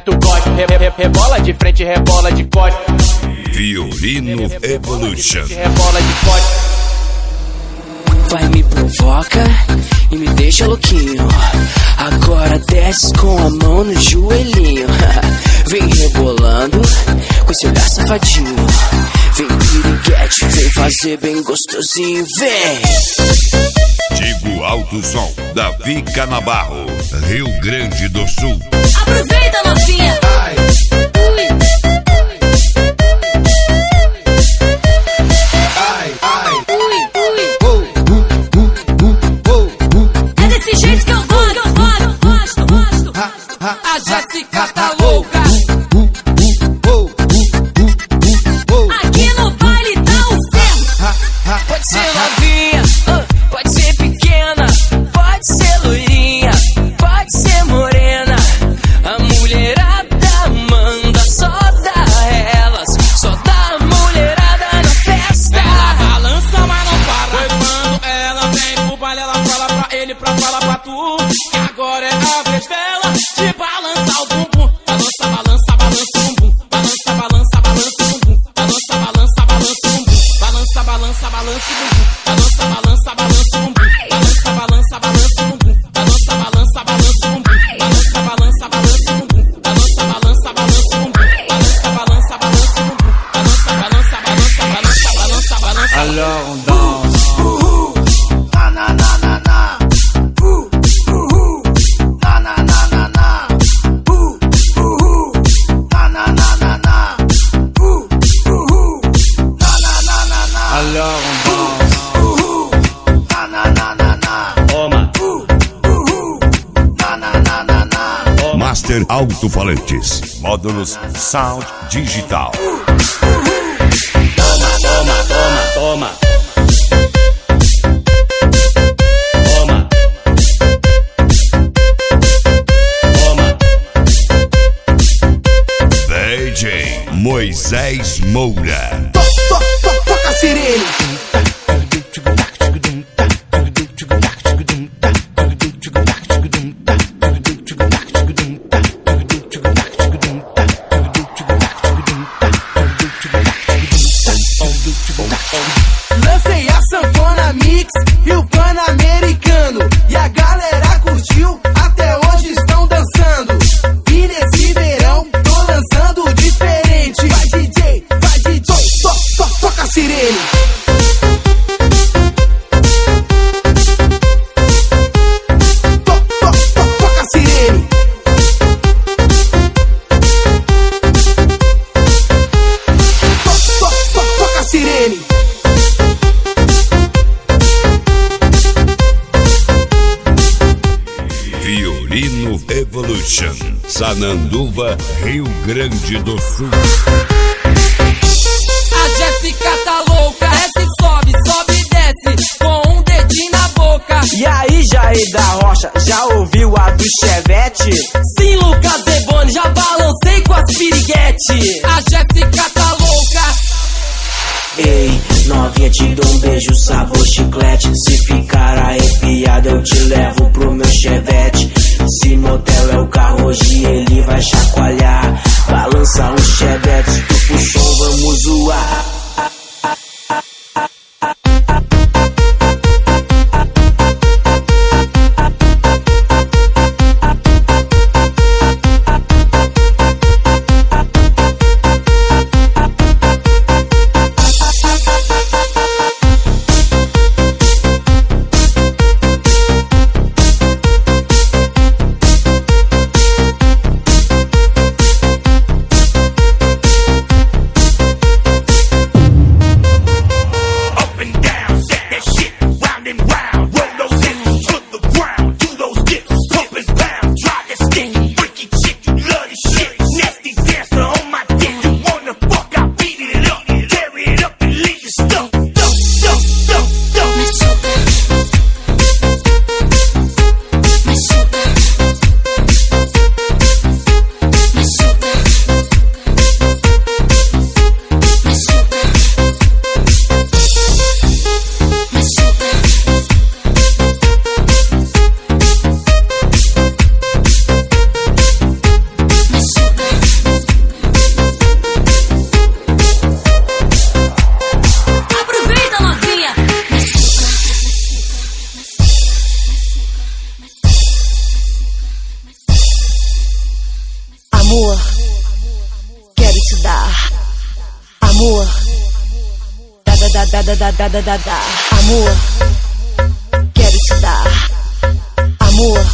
tu gosta. Rebola de frente, rebola de costa. Fiorino Evolution. Rebola de costa. Vai, me provoca e me deixa louquinho. Agora desce com a mão no joelhinho. Vem rebolando com esse olhar safadinho. Vem piriguete, vem fazer bem gostosinho, vem. Digo Alto Som, Davi Canabarro, Rio Grande do Sul. Aproveita, novinha. É desse jeito que eu gosto. A Jéssica tá louca. Aqui no baile tá o ferro. Pode ser novinha, pode ser pequena, pode ser loirinha, pode ser morena. A mulherada manda, só dá elas, só dá mulherada na festa. Ela balança, mas não para. Foi quando ela vem pro baile, ela fala pra ele pra falar pra tu que agora é a vez dela de balançar o bumbum. Balança, balança, balança o bumbum. Balança, balança, balança o bumbum. Balança, balança, balança o bumbum. Balança, balança, balança o bumbum. Balança, balança, balança o bumbum. Balança, balança, balança o bumbum. Balança, balança, balança o bumbum. Balança, balança, balança o bumbum. Balança, balança, balança o bumbum. Balança, balança, balança o bumbum. Balança, balança, balança, balança, balança, balança. Alors on danse. Na na na na na. Na na na na na. Na na na na na. Na na na na na. Alors on danse. Na na na na na. Toma. Na na na na na. Master Alto-Falantes, módulos Sound Digital. Toma, toma, toma, toma. Toma. Toma. DJ Moisés Moura. Toca a sirene. Lancei a sanfona mix e o pan-americano. E a galera curtiu, até hoje estão dançando. E nesse verão, tô lançando diferente. Vai DJ, toca a sirene. Toca a sirene. Toca a sirene. Fiorino Evolution, Sananduva, Rio Grande do Sul. A Jéssica tá louca. Desce, sobe, sobe e desce com um dedinho na boca. E aí, Jair da Rocha, já ouviu a do Chevette? Sim, Lucas Eboni, já balancei com as piriguete. A Jéssica tá louca. Ei, novinha, te dou um beijo, sabor chiclete. Se ficar arrepiado, eu te levo pro meu Chevette. Se motel é o carro, hoje ele vai chacoalhar. Balança um Chevette, se tu pro som, vamos zoar. da. Amor, quero te dar. Amor,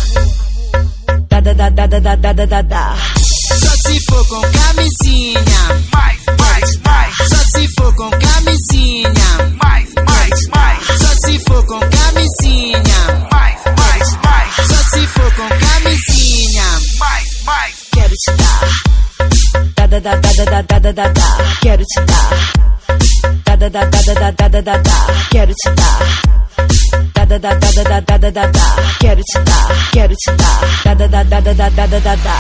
da. Só se for com camisinha, mais. Só se for com camisinha, mais. Só se for com camisinha, mais. Só se for com camisinha, mais. Quero te dar. Da. Quero te dar. Da. Quero te dar. Da. Quero te dar. Quero te dar. Da.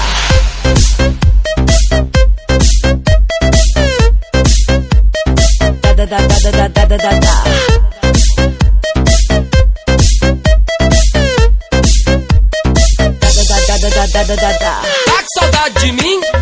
Tá com saudade de mim?